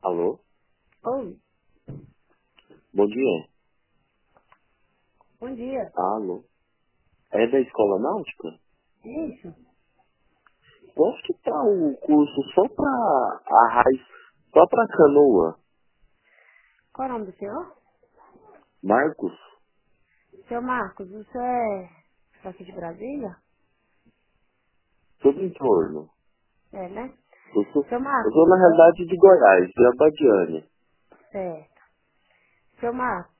Alô? Oi, Bom dia. bom dia. Alô? É da Escola Náutica? Isso. Quanto que tá o curso só pra só pra canoa? Qual é o nome do senhor? Marcos? Seu Marcos, você é daqui de Brasília? Tudo em torno. É, né? Eu sou, Seu eu Marcos, sou na realidade de Goiás, de Abadiânia. certo. Seu Marcos,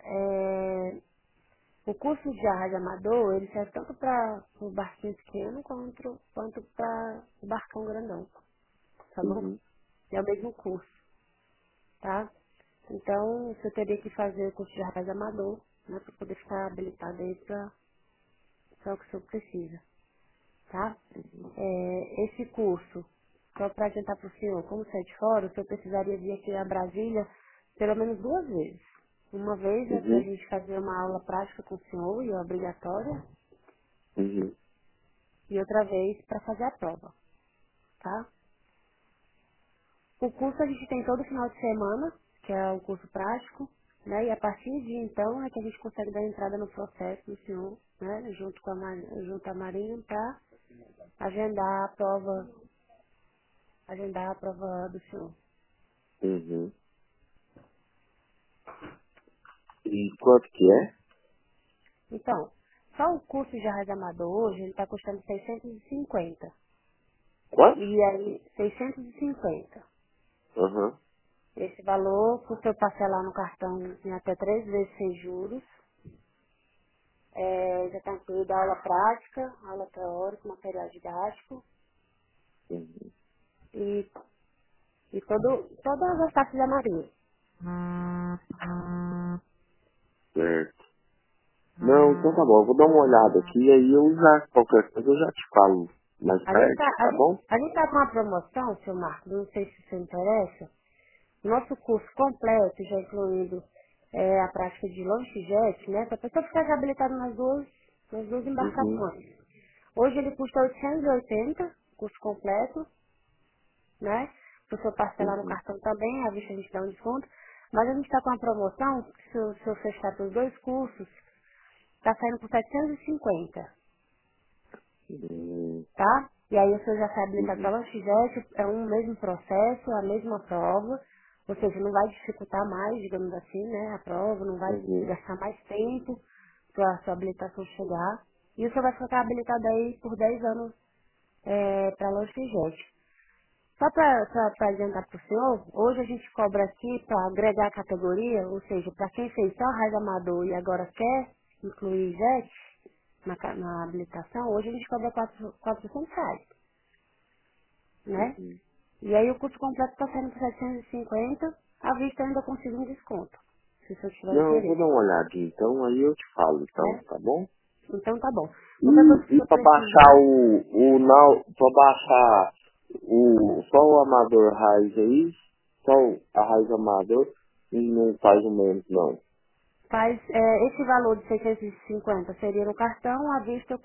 o curso de arraio amador, ele serve tanto para o barquinho pequeno quanto para o barcão grandão, tá bom? Uhum, É o mesmo curso, tá? Então, você teria que fazer o curso de arraio amador, né, para poder ficar habilitado aí para o que o senhor precisa. Tá? Esse curso, só para adiantar para o senhor, como você é de fora, o senhor precisaria vir aqui a Brasília pelo menos 2 vezes. Uma vez é para a uhum, gente fazer uma aula prática com o senhor, e é obrigatória, uhum, e outra vez para fazer a prova, tá? O curso a gente tem todo final de semana, que é o curso prático, né? E a partir de então é que a gente consegue dar entrada no processo do senhor, né? Junto à Marinha para agendar agendar a prova do senhor. uhum. E quanto que é? Então, só o curso de arraio amador hoje, ele está custando 650. Quanto? E aí, 650. Aham. Esse valor, se você parcelar no cartão em até 3 vezes sem juros, já está incluída a aula prática, aula teórica, material didático Uhum. e, todas as taxas da Marinha. Certo. Não, então tá bom. Eu vou dar uma olhada aqui e aí eu já, qualquer coisa eu já te falo mais A gente tarde, tá, tá bom? a gente tá com uma promoção, seu Marcos, não sei se você interessa. Nosso curso completo, já incluindo a prática de lanche-jet, né? Para a pessoa ficar já habilitada nas duas Uhum, embarcações. Hoje ele custa 880, curso completo, né? Se o senhor parcelar no uhum, cartão também, à vista a gente dá um desconto. Mas a gente está com uma promoção, que se eu fechar para os dois cursos, está saindo por 750, uhum, tá? E aí o senhor já sai habilitado uhum, para lanche-jet, é um mesmo processo, a mesma prova, ou seja, não vai dificultar mais, digamos assim, né, a prova, não vai uhum. gastar mais tempo para a sua habilitação chegar. E o senhor vai ficar habilitado aí por 10 anos para lanche-jet. Só para adiantar para o senhor, hoje a gente cobra aqui para agregar a categoria, ou seja, para quem fez só raio amador e agora quer incluir jet na habilitação, hoje a gente cobra 400 reais, né? Uhum. E aí o custo completo está saindo por 750, à vista eu ainda consigo um desconto, se o senhor tiver Não, eu vou dar interesse, uma olhadinha então, aí eu te falo então, né? tá bom? Então tá bom. Qualquer coisa que o E senhor pra baixar precisar, pra baixar só o amador raiz aí, só a raiz amador, e não faz o menos não. faz esse valor de 650 seria no cartão, à vista eu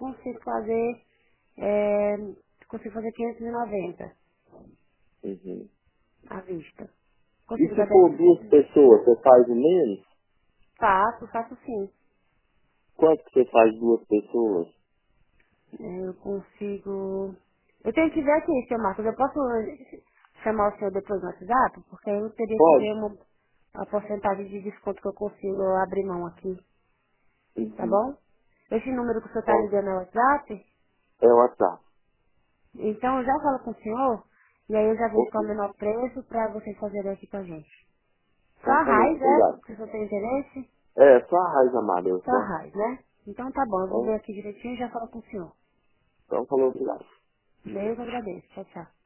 consigo fazer 590 Uhum. à vista. E Consigo se dar 10 for duas pessoas, você faz o menos? faço sim. Quanto que você faz duas pessoas? Eu consigo. Eu tenho que ver aqui, seu Marcos. Eu posso chamar o senhor depois no WhatsApp? Porque aí eu teria que ver Pode? a porcentagem de desconto que eu consigo abrir mão aqui. Tá Uhum. bom? Esse número que o senhor está Pode. ligando é o WhatsApp? É o WhatsApp. Então eu já falo com o senhor e aí eu já vejo qual é o Ok. menor preço para vocês fazerem aqui com a gente. Só Então a falou, raiz, obrigado. se o senhor tem interesse? É, só a raiz amador, Só a só. raiz, né? Então tá bom, eu vou ver Então, aqui direitinho e já falo com o senhor. então falou, obrigado. Eu que agradeço. Tchau, tchau.